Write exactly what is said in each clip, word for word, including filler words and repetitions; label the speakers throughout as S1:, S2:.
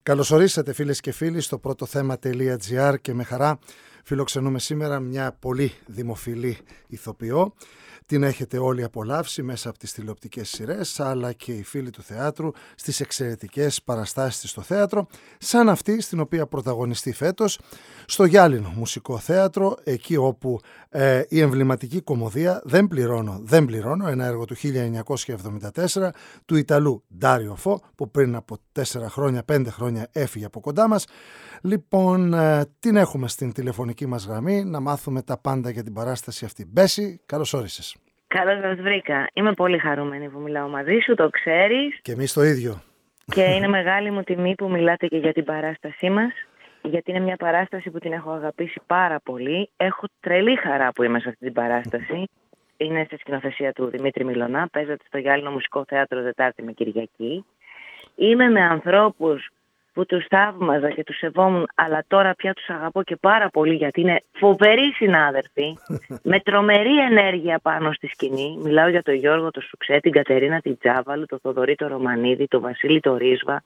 S1: Καλώς ορίσατε φίλες και φίλοι στο πρώτο θέμα.gr και με χαρά φιλοξενούμε σήμερα μια πολύ δημοφιλή ηθοποιό. Την έχετε όλοι απολαύσει μέσα από τις τηλεοπτικές σειρές, αλλά και οι φίλοι του θεάτρου στις εξαιρετικές παραστάσεις της στο θέατρο, σαν αυτή στην οποία πρωταγωνιστεί φέτος στο Γυάλινο Μουσικό Θέατρο, εκεί όπου ε, η εμβληματική κωμωδία «Δεν πληρώνω, δεν πληρώνω», ένα έργο του χίλια εννιακόσια εβδομήντα τέσσερα του Ιταλού Ντάριο Φο, που πριν από τέσσερα χρόνια, πέντε χρόνια έφυγε από κοντά μας. Λοιπόν, ε, την έχουμε στην τηλεφωνική μας γραμμή να μάθουμε τα πάντα για την παράσταση αυτή. Μπέση, καλώς όρισες.
S2: Καλώς σας βρήκα. Είμαι πολύ χαρούμενη που μιλάω μαζί σου, το ξέρεις.
S1: Και εμείς το ίδιο.
S2: Και είναι μεγάλη μου τιμή που μιλάτε και για την παράστασή μας, γιατί είναι μια παράσταση που την έχω αγαπήσει πάρα πολύ. Έχω τρελή χαρά που είμαι σε αυτή την παράσταση. Είναι στη σκηνοθεσία του Δημήτρη Μιλωνά, παίζεται στο Γυάλινο Μουσικό Θέατρο Δετάρτη με Κυριακή. Είμαι με ανθρώπους που τους θαύμαζα και τους σεβόμουν, αλλά τώρα πια τους αγαπώ και πάρα πολύ, γιατί είναι φοβεροί συνάδελφοι, με τρομερή ενέργεια πάνω στη σκηνή. Μιλάω για τον Γιώργο το Σουξέ, την Κατερίνα την Τζάβαλου, τον Θοδωρή το Ρωμανίδη, τον Βασίλη το Ρίσβα,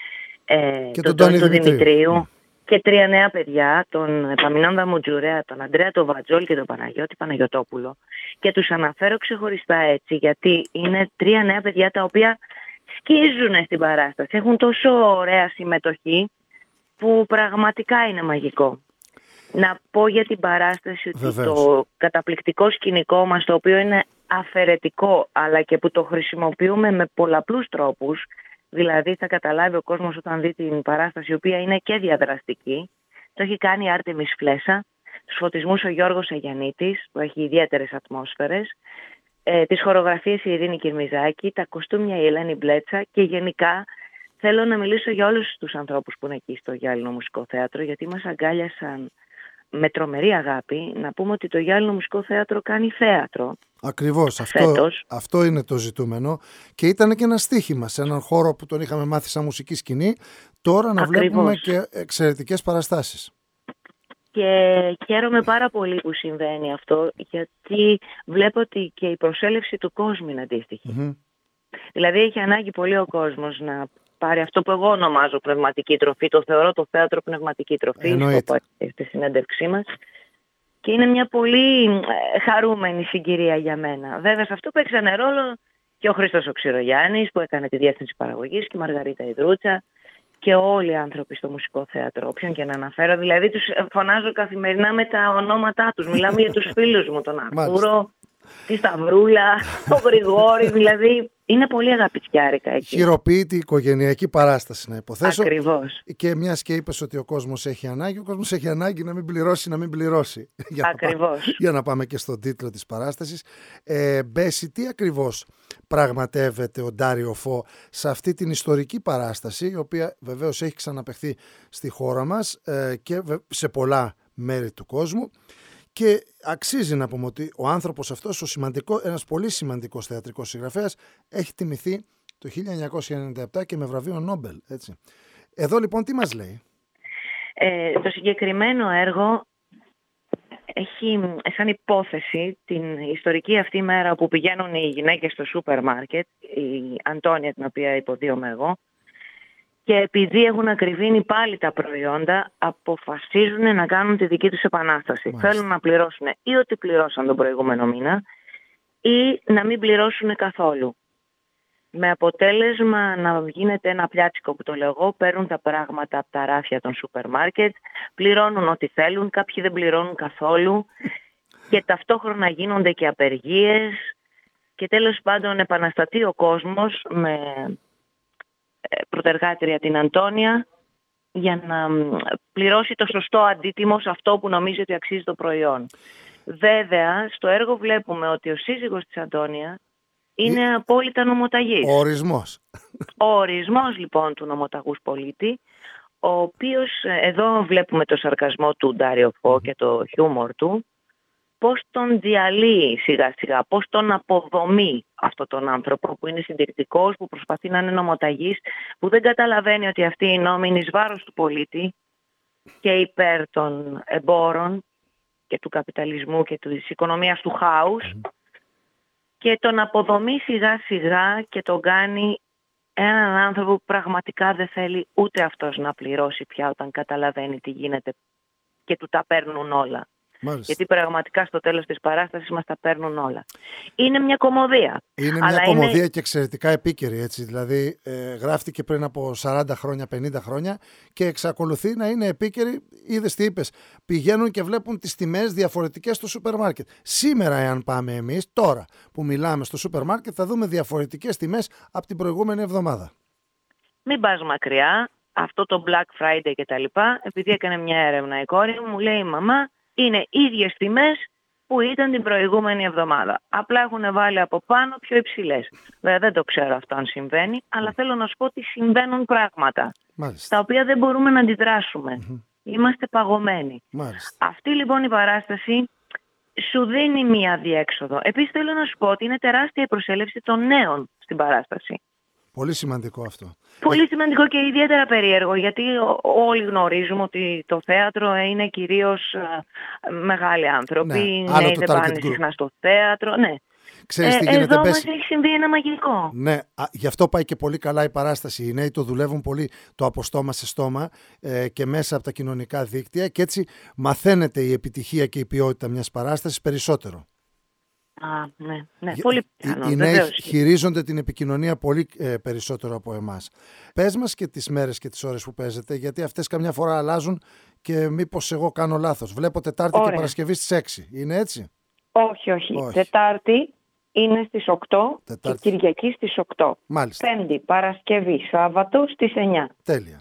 S2: ε,
S1: και
S2: τον
S1: Τόνι
S2: Δημητρίου,
S1: Δημητρίου
S2: και τρία νέα παιδιά, τον Επαμινόντα Μουτζουρέα, τον Αντρέα τον Βατζόλ και τον Παναγιώτη Παναγιωτόπουλο. Και τους αναφέρω ξεχωριστά έτσι, γιατί είναι τρία νέα παιδιά τα οποία σκίζουν στην παράσταση. Έχουν τόσο ωραία συμμετοχή που πραγματικά είναι μαγικό. Να πω για την παράσταση ότι
S1: Βεβαίως.
S2: Το καταπληκτικό σκηνικό μας, το οποίο είναι αφαιρετικό, αλλά και που το χρησιμοποιούμε με πολλαπλούς τρόπους, δηλαδή θα καταλάβει ο κόσμος όταν δει την παράσταση, η οποία είναι και διαδραστική, το έχει κάνει η Άρτεμις Φλέσσα, τους φωτισμούς ο Γιώργος Αγιαννίτης, που έχει ιδιαίτερες ατμόσφαιρες, Ε, τις χορογραφίες η Ειρήνη Κυρμιζάκη, τα κοστούμια η Ελένη Μπλέτσα, και γενικά θέλω να μιλήσω για όλους τους ανθρώπους που είναι εκεί στο Γυάλινο Μουσικό Θέατρο, γιατί μας αγκάλιασαν με τρομερή αγάπη. Να πούμε ότι το Γυάλινο Μουσικό Θέατρο κάνει θέατρο.
S1: Ακριβώς, αυτό, αυτό είναι το ζητούμενο, και ήταν και ένα στοίχημα σε έναν χώρο που τον είχαμε μάθει σαν μουσική σκηνή, τώρα να
S2: Ακριβώς.
S1: βλέπουμε και εξαιρετικές παραστάσεις.
S2: Και χαίρομαι πάρα πολύ που συμβαίνει αυτό, γιατί βλέπω ότι και η προσέλευση του κόσμου είναι αντίστοιχη.
S1: Mm-hmm.
S2: Δηλαδή έχει ανάγκη πολύ ο κόσμος να πάρει αυτό που εγώ ονομάζω πνευματική τροφή. Το θεωρώ το θέατρο πνευματική τροφή,
S1: Εννοείται.
S2: στη συνέντευξή μας. Και είναι μια πολύ χαρούμενη συγκυρία για μένα. Βέβαια σε αυτό παίξανε ρόλο και ο Χρήστος ο Ξηρογιάννης, που έκανε τη διεύθυνση παραγωγής, και η Μαργαρίτα Ιδρούτσα, και όλοι οι άνθρωποι στο Μουσικό Θέατρο, όποιον και να αναφέρω. Δηλαδή τους φωνάζω καθημερινά με τα ονόματά τους. Μιλάμε για τους φίλους μου, τον Αρκούρο, τη Σταυρούλα, τον Γρηγόρη. Δηλαδή είναι πολύ αγαπητιάρικα εκεί.
S1: Χειροποίητη οικογενειακή παράσταση, να υποθέσω.
S2: Ακριβώς.
S1: Και μιας και είπες ότι ο κόσμος έχει ανάγκη, ο κόσμος έχει ανάγκη να μην πληρώσει, να μην πληρώσει.
S2: Ακριβώς.
S1: Για να πάμε και στον τίτλο της παράστασης. Ε, Μπέση, τι ακριβώς πραγματεύεται ο Ντάριο Φο σε αυτή την ιστορική παράσταση, η οποία βεβαίως έχει ξαναπαιχθεί στη χώρα μας ε, και σε πολλά μέρη του κόσμου, και αξίζει να πούμε ότι ο άνθρωπος αυτός, ο σημαντικό, ένας πολύ σημαντικός θεατρικός συγγραφέας, έχει τιμηθεί το χίλια εννιακόσια ενενήντα επτά και με βραβείο Νόμπελ, έτσι. Εδώ λοιπόν τι μας λέει?
S2: Ε, το συγκεκριμένο έργο έχει σαν υπόθεση την ιστορική αυτή μέρα που πηγαίνουν οι γυναίκες στο σούπερ μάρκετ, η Αντώνια, την οποία υποδίωμαι εγώ, και επειδή έχουν ακριβήνει πάλι τα προϊόντα, αποφασίζουν να κάνουν τη δική τους επανάσταση. Μάλιστα. Θέλουν να πληρώσουν ή ό,τι πληρώσαν τον προηγούμενο μήνα, ή να μην πληρώσουν καθόλου. Με αποτέλεσμα να γίνεται ένα πιάτσικο που το λέω εγώ, παίρνουν τα πράγματα από τα ράφια των σούπερ μάρκετ, πληρώνουν ό,τι θέλουν, κάποιοι δεν πληρώνουν καθόλου, και ταυτόχρονα γίνονται και απεργίες, και τέλος πάντων επαναστατεί ο κόσμος με πρωτεργάτρια την Αντώνια, για να πληρώσει το σωστό αντίτιμο σε αυτό που νομίζει ότι αξίζει το προϊόν. Βέβαια, στο έργο βλέπουμε ότι ο σύζυγος της Αντώνια είναι Ή... απόλυτα νομοταγής.
S1: Ο ορισμός.
S2: Ο ορισμός λοιπόν του νομοταγούς πολίτη, ο οποίος, εδώ βλέπουμε το σαρκασμό του Ντάριο Φο και το χιούμορ του, πώς τον διαλύει σιγά σιγά, πώς τον αποδομεί αυτόν τον άνθρωπο που είναι συντηρητικός, που προσπαθεί να είναι νομοταγής, που δεν καταλαβαίνει ότι αυτή η νόμη είναι εις βάρος του πολίτη και υπέρ των εμπόρων και του καπιταλισμού και της οικονομίας του χάους, και τον αποδομεί σιγά σιγά και τον κάνει έναν άνθρωπο που πραγματικά δεν θέλει ούτε αυτός να πληρώσει πια όταν καταλαβαίνει τι γίνεται και του τα παίρνουν όλα.
S1: Μάλιστα.
S2: Γιατί πραγματικά στο τέλος της παράστασης μας τα παίρνουν όλα. Είναι μια κωμωδία.
S1: Είναι μια κωμωδία είναι... και εξαιρετικά επίκαιρη, έτσι. Δηλαδή ε, γράφτηκε πριν από σαράντα χρόνια, πενήντα χρόνια και εξακολουθεί να είναι επίκαιρη. Είδες τι είπες, πηγαίνουν και βλέπουν τις τιμές διαφορετικές στο σούπερ μάρκετ. Σήμερα, εάν πάμε εμείς, τώρα που μιλάμε στο σούπερ μάρκετ, θα δούμε διαφορετικές τιμές από την προηγούμενη εβδομάδα.
S2: Μην πας μακριά, αυτό το Black Friday και τα λοιπά, επειδή έκανε μια έρευνα η κόρη μου, μου λέει η μαμά, είναι ίδιες τιμές που ήταν την προηγούμενη εβδομάδα. Απλά έχουν βάλει από πάνω πιο υψηλές. Βέβαια δεν το ξέρω αυτό αν συμβαίνει, αλλά θέλω να σου πω ότι συμβαίνουν πράγματα.
S1: Μάλιστα.
S2: Τα οποία δεν μπορούμε να αντιδράσουμε. Mm-hmm. Είμαστε παγωμένοι.
S1: Μάλιστα.
S2: Αυτή λοιπόν η παράσταση σου δίνει μία διέξοδο. Επίσης θέλω να σου πω ότι είναι τεράστια η προσέλευση των νέων στην παράσταση.
S1: Πολύ σημαντικό αυτό.
S2: Πολύ σημαντικό και ιδιαίτερα περίεργο, γιατί όλοι γνωρίζουμε ότι το θέατρο είναι κυρίως μεγάλοι άνθρωποι,
S1: ναι,
S2: νέοι δεν πάνε συχνά στο θέατρο. Ναι.
S1: Ξέρεις τι
S2: ε,
S1: γίνεται,
S2: εδώ
S1: πες...
S2: μας έχει συμβεί ένα μαγικό.
S1: Ναι, α, γι' αυτό πάει και πολύ καλά η παράσταση. Οι νέοι το δουλεύουν πολύ το από στόμα σε στόμα ε, και μέσα από τα κοινωνικά δίκτυα και έτσι μαθαίνεται η επιτυχία και η ποιότητα μιας παράστασης περισσότερο.
S2: Α, ναι, ναι, πολύ πιθανό.
S1: Οι νέοι χειρίζονται την επικοινωνία πολύ ε, περισσότερο από εμάς. Πες μας και τις μέρες και τις ώρες που παίζετε, γιατί αυτές καμιά φορά αλλάζουν και μήπως εγώ κάνω λάθος. Βλέπω Τετάρτη Ωραία. Και Παρασκευή στις έξι. Είναι έτσι?
S2: Όχι, όχι. όχι. Τετάρτη είναι στις οκτώ Τετάρτη. Και Κυριακή στις οκτώ.
S1: Μάλιστα.
S2: Πέμπτη, Παρασκευή, Σάββατο στις εννιά.
S1: Τέλεια.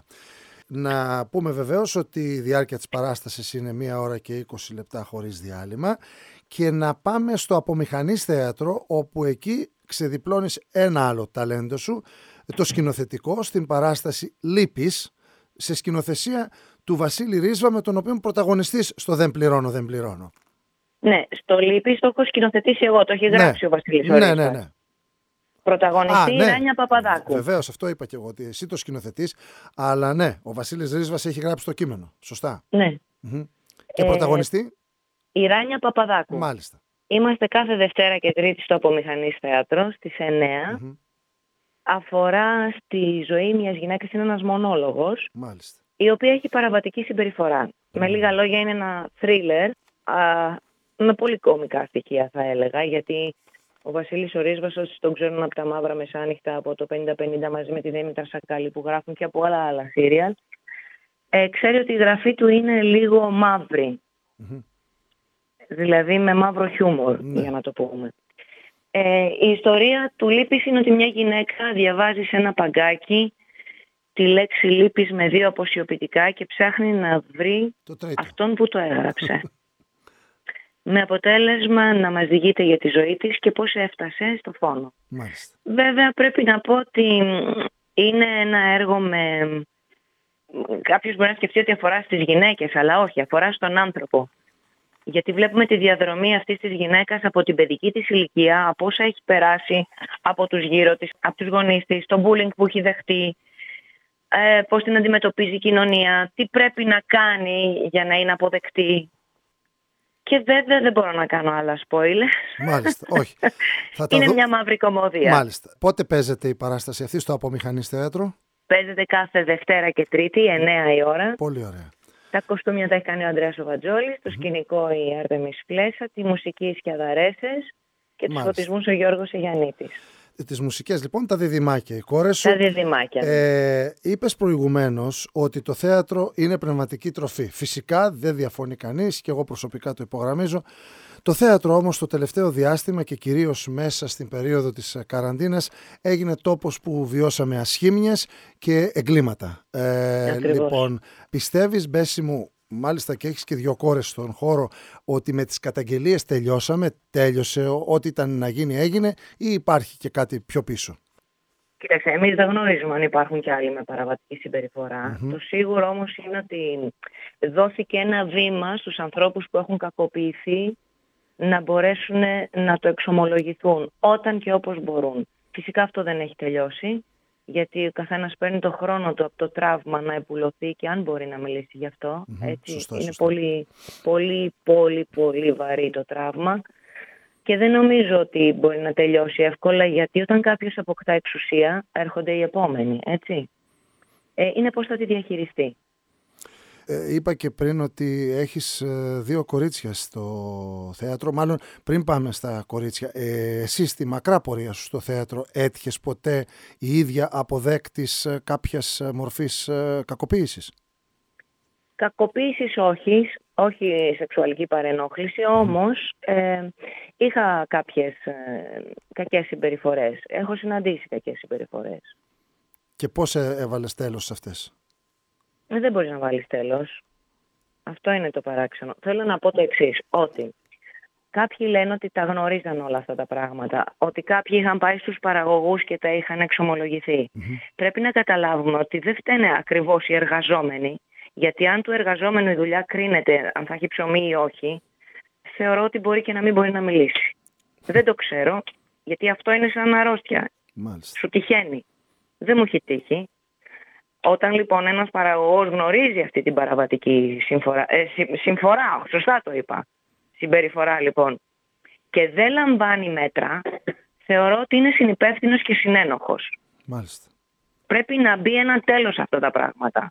S1: Να πούμε βεβαίως ότι η διάρκεια της παράστασης είναι μία ώρα και είκοσι λεπτά χωρίς διάλειμμα και να πάμε στο Απομηχανής Θέατρο, όπου εκεί ξεδιπλώνεις ένα άλλο ταλέντο σου, το σκηνοθετικό, στην παράσταση Λύπης, σε σκηνοθεσία του Βασίλη Ρίσβα, με τον οποίο πρωταγωνιστής στο «Δεν πληρώνω, δεν πληρώνω».
S2: Ναι, στο Λύπης το έχω σκηνοθετήσει εγώ, το έχει γράψει ναι. ο Βασίλης ο
S1: ναι, ναι, ναι.
S2: Πρωταγωνιστή η
S1: ναι.
S2: Ράνια Παπαδάκου.
S1: Βεβαίως, αυτό είπα και εγώ, ότι εσύ το σκηνοθετείς, αλλά ναι, ο Βασίλης Ρίσβας έχει γράψει το κείμενο. Σωστά.
S2: Ναι.
S1: Mm-hmm. Και ε, πρωταγωνιστή.
S2: Η Ράνια Παπαδάκου.
S1: Μάλιστα.
S2: Είμαστε κάθε Δευτέρα και Τρίτη στο Απομηχανής Θέατρο στις εννιά. Mm-hmm. Αφορά στη ζωή μιας γυναίκας, είναι ένας μονόλογος.
S1: Μάλιστα.
S2: Η οποία έχει παραβατική συμπεριφορά. Mm-hmm. Με λίγα λόγια είναι ένα θρίλερ με πολύ κωμικά στοιχεία θα έλεγα, γιατί ο Βασίλης ο Ρίσβας, όσοι τον ξέρουν από τα Μαύρα Μεσάνυχτα, από το πενήντα πενήντα μαζί με τη Δήμητρα Σακάλη που γράφουν και από όλα άλλα σύριαλ, ε, ξέρει ότι η γραφή του είναι λίγο μαύρη. Mm-hmm. Δηλαδή με μαύρο χιούμορ, mm-hmm. για να το πούμε. Ε, η ιστορία του Λύπης είναι ότι μια γυναίκα διαβάζει σε ένα παγκάκι τη λέξη Λύπης με δύο αποσιοποιητικά και ψάχνει να βρει αυτόν που το έγραψε. Με αποτέλεσμα να μας διηγείται για τη ζωή της και πώς έφτασε στο φόνο.
S1: Μάλιστα.
S2: Βέβαια πρέπει να πω ότι είναι ένα έργο με... Κάποιος μπορεί να σκεφτεί ότι αφορά στις γυναίκες, αλλά όχι, αφορά στον άνθρωπο. Γιατί βλέπουμε τη διαδρομή αυτής της γυναίκας από την παιδική της ηλικία, από όσα έχει περάσει από τους γύρω της, από τους γονείς της, το bullying που έχει δεχτεί, ε, πώς την αντιμετωπίζει η κοινωνία, τι πρέπει να κάνει για να είναι αποδεκτή. Και βέβαια δεν μπορώ να κάνω άλλα spoilers.
S1: Μάλιστα, όχι.
S2: Θα είναι δω... μια μαύρη κωμωδία.
S1: Μάλιστα. Πότε παίζεται η παράσταση αυτή στο Απομηχανής Θέατρο?
S2: Παίζεται κάθε Δευτέρα και Τρίτη, εννιά η ώρα.
S1: Πολύ ωραία.
S2: Τα κοστούμια τα έχει κάνει ο Ανδρέας ο Βατζόλης, το mm-hmm. σκηνικό η Άρτεμις Φλέσσα, τη μουσική οι Σκιαδαρέσες και τους φωτισμούς ο Γιώργος Ιγιαννίτης.
S1: Τις μουσικές λοιπόν, τα διδυμάκια, οι κόρες σου.
S2: Τα διδυμάκια.
S1: Ε, είπες προηγουμένως ότι το θέατρο είναι πνευματική τροφή. Φυσικά δεν διαφωνεί κανείς και εγώ προσωπικά το υπογραμμίζω. Το θέατρο όμως το τελευταίο διάστημα και κυρίως μέσα στην περίοδο της καραντίνας έγινε τόπος που βιώσαμε ασχήμιες και εγκλήματα. Ε, λοιπόν, πιστεύεις, Μπέση μου, μάλιστα και έχεις και δύο κόρες στον χώρο, ότι με τις καταγγελίες τελειώσαμε, τέλειωσε, ό,τι ήταν να γίνει έγινε, ή υπάρχει και κάτι πιο πίσω?
S2: Κοίταξε, εμείς δεν γνωρίζουμε αν υπάρχουν και άλλοι με παραβατική συμπεριφορά. Mm-hmm. Το σίγουρο όμως είναι ότι δόθηκε ένα βήμα στους ανθρώπους που έχουν κακοποιηθεί να μπορέσουν να το εξομολογηθούν όταν και όπως μπορούν. Φυσικά αυτό δεν έχει τελειώσει, γιατί ο καθένας παίρνει το χρόνο του από το τραύμα να επουλωθεί και αν μπορεί να μιλήσει γι' αυτό.
S1: Mm-hmm.
S2: Έτσι.
S1: Σωστό,
S2: είναι
S1: σωστό.
S2: πολύ, πολύ, πολύ, πολύ βαρύ το τραύμα. Και δεν νομίζω ότι μπορεί να τελειώσει εύκολα, γιατί όταν κάποιος αποκτά εξουσία, έρχονται οι επόμενοι, έτσι. Ε, είναι πώς θα τη διαχειριστεί.
S1: Ε, είπα και πριν ότι έχεις ε, δύο κορίτσια στο θέατρο. Μάλλον πριν πάμε στα κορίτσια, ε, εσύ στη μακρά πορεία σου στο θέατρο έτυχες ποτέ η ίδια αποδέκτης ε, κάποιας ε, μορφής ε, κακοποίησης?
S2: Κακοποίησης όχι, όχι σεξουαλική παρενόχληση, όμως ε, είχα κάποιες ε, κακές συμπεριφορές. Έχω συναντήσει κακές συμπεριφορές.
S1: Και πώς ε, έβαλες τέλος σε αυτές?
S2: Ε, δεν μπορείς να βάλεις τέλος. Αυτό είναι το παράξενο. Θέλω να πω το εξής, ότι κάποιοι λένε ότι τα γνωρίζαν όλα αυτά τα πράγματα, ότι κάποιοι είχαν πάει στους παραγωγούς και τα είχαν εξομολογηθεί. Mm-hmm. Πρέπει να καταλάβουμε ότι δεν φταίνε ακριβώς οι εργαζόμενοι, γιατί αν του εργαζόμενου η δουλειά κρίνεται αν θα έχει ψωμί ή όχι, θεωρώ ότι μπορεί και να μην μπορεί να μιλήσει. Δεν το ξέρω, γιατί αυτό είναι σαν αρρώστια.
S1: Μάλιστα.
S2: Σου τυχαίνει. Δεν μου έχει τύχει. Όταν λοιπόν ένας παραγωγός γνωρίζει αυτή την παραβατική συμφορά, ε, συμφορά, σωστά το είπα, συμπεριφορά λοιπόν, και δεν λαμβάνει μέτρα, θεωρώ ότι είναι συνυπεύθυνος και συνένοχος.
S1: Μάλιστα.
S2: Πρέπει να μπει ένα τέλος σε αυτά τα πράγματα.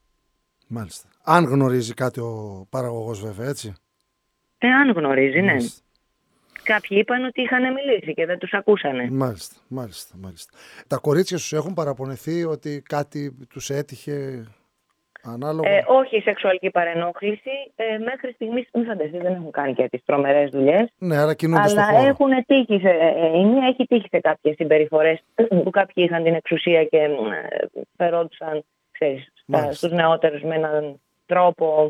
S1: Μάλιστα. Αν γνωρίζει κάτι ο παραγωγός βέβαια, έτσι.
S2: Ε, αν γνωρίζει, ναι.
S1: Μάλιστα.
S2: Κάποιοι είπαν ότι είχαν μιλήσει και δεν τους ακούσανε.
S1: Μάλιστα, μάλιστα, μάλιστα. Τα κορίτσια σου έχουν παραπονεθεί ότι κάτι τους έτυχε ανάλογα?
S2: Ε, όχι σεξουαλική παρενόχληση. Ε, μέχρι στιγμής, μην φανταστείς, δεν έχουν κάνει και τις τρομερές δουλειές.
S1: Ναι, αλλά κινούνται στον
S2: χώρο. Αλλά έχουν τύχει σε, ε, η μία έχει τύχει σε κάποιες συμπεριφορές που κάποιοι είχαν την εξουσία και ε, φερόντουσαν, ξέρεις, στα, στους νεότερους με έναν τρόπο,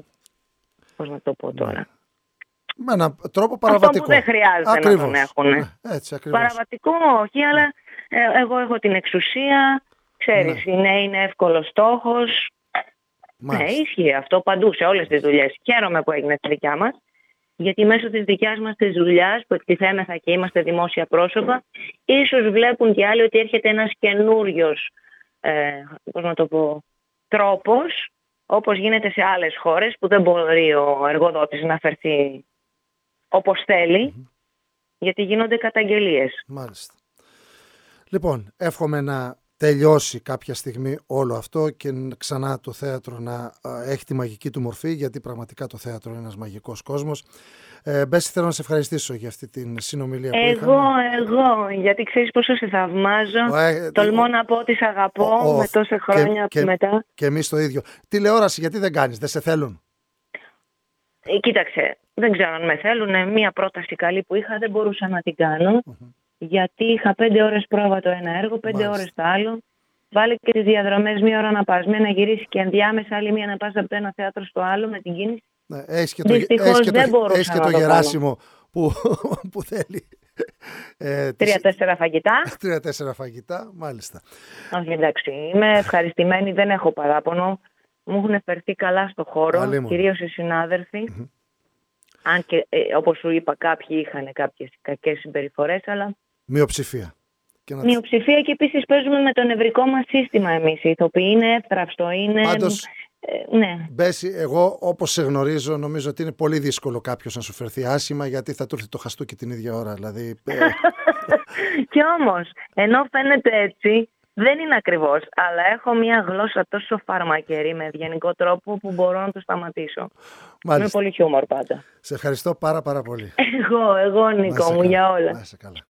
S2: πώς να το πω τώρα. Ναι.
S1: Με έναν τρόπο παραβατικό.
S2: Αυτό που δεν χρειάζεται ακριβώς να τον έχουν.
S1: Ναι, έτσι, ακριβώς.
S2: Παραβατικό όχι, αλλά ε, εγώ έχω την εξουσία, ξέρεις, ναι. είναι, είναι εύκολος στόχος. Ναι, ίσχυε αυτό παντού σε όλες τις δουλειές. Χαίρομαι που έγινε στη δικιά μας, γιατί μέσω της δικιάς μας της δουλειάς που εκτιθέμεθα και είμαστε δημόσια πρόσωπα, ίσως βλέπουν και άλλοι ότι έρχεται ένας καινούριος, ε, πώς να το πω, τρόπος, όπως γίνεται σε άλλες χώρες που δεν μπορεί ο εργοδότης να φερθεί όπως θέλει, mm-hmm. γιατί γίνονται καταγγελίες.
S1: Μάλιστα. Λοιπόν, εύχομαι να τελειώσει κάποια στιγμή όλο αυτό και ξανά το θέατρο να έχει τη μαγική του μορφή, γιατί πραγματικά το θέατρο είναι ένας μαγικός κόσμος. Ε, Μπέση, θέλω να σε ευχαριστήσω για αυτή την συνομιλία που
S2: εγώ,
S1: είχαμε.
S2: Εγώ, γιατί ξέρεις πόσο σε θαυμάζω. Ε, Τολμώ ο, να πω ότι σε αγαπώ ο, ο, με τόσα χρόνια
S1: και,
S2: μετά.
S1: Και, και εμείς το ίδιο. Τηλεόραση, γιατί δεν κάνεις, δεν σε θέλουν?
S2: Ε, κοίταξε, δεν ξέρω αν με θέλουν. Μία πρόταση καλή που είχα δεν μπορούσα να την κάνω. Mm-hmm. Γιατί είχα πέντε ώρες πρόβα το ένα έργο, πέντε Μάλιστα. ώρες το άλλο. Βάλε και τις διαδρομές, μία ώρα να πας, μία να γυρίσεις και ενδιάμεσα άλλη μία να πας από το ένα θέατρο στο άλλο με την κίνηση.
S1: Ναι, έχεις και το, έχεις και το, έχεις και το, το Γεράσιμο που, που θέλει.
S2: Ε, Τρία-τέσσερα φαγητά.
S1: Τρία-τέσσερα φαγητά, μάλιστα.
S2: Όχι, εντάξει, είμαι ευχαριστημένη, δεν έχω παράπονο. Μου έχουν φερθεί καλά στο χώρο, κυρίως οι συνάδελφοι. Mm-hmm. Αν και, ε, όπως σου είπα, κάποιοι είχαν κάποιες κακές συμπεριφορές, αλλά...
S1: Μειοψηφία. Και να...
S2: Μειοψηφία και επίσης παίζουμε με το νευρικό μας σύστημα εμείς. Οι ηθοποιοί είναι εύθραυστο, είναι...
S1: Πάντως,
S2: ε, ναι.
S1: Μπέση, εγώ όπως σε γνωρίζω, νομίζω ότι είναι πολύ δύσκολο κάποιος να σου φερθεί άσχημα, γιατί θα του έρθει το χαστούκι την ίδια ώρα. Δηλαδή...
S2: Κι όμως, ενώ φαίνεται έτσι, δεν είναι ακριβώς, αλλά έχω μια γλώσσα τόσο φαρμακερή με ευγενικό τρόπο που μπορώ να το σταματήσω. Μάλιστα. Με πολύ χιούμορ πάντα.
S1: Σε ευχαριστώ πάρα πάρα πολύ.
S2: Εγώ, εγώ Νίκο μου, για όλα.
S1: Να είσαι καλά.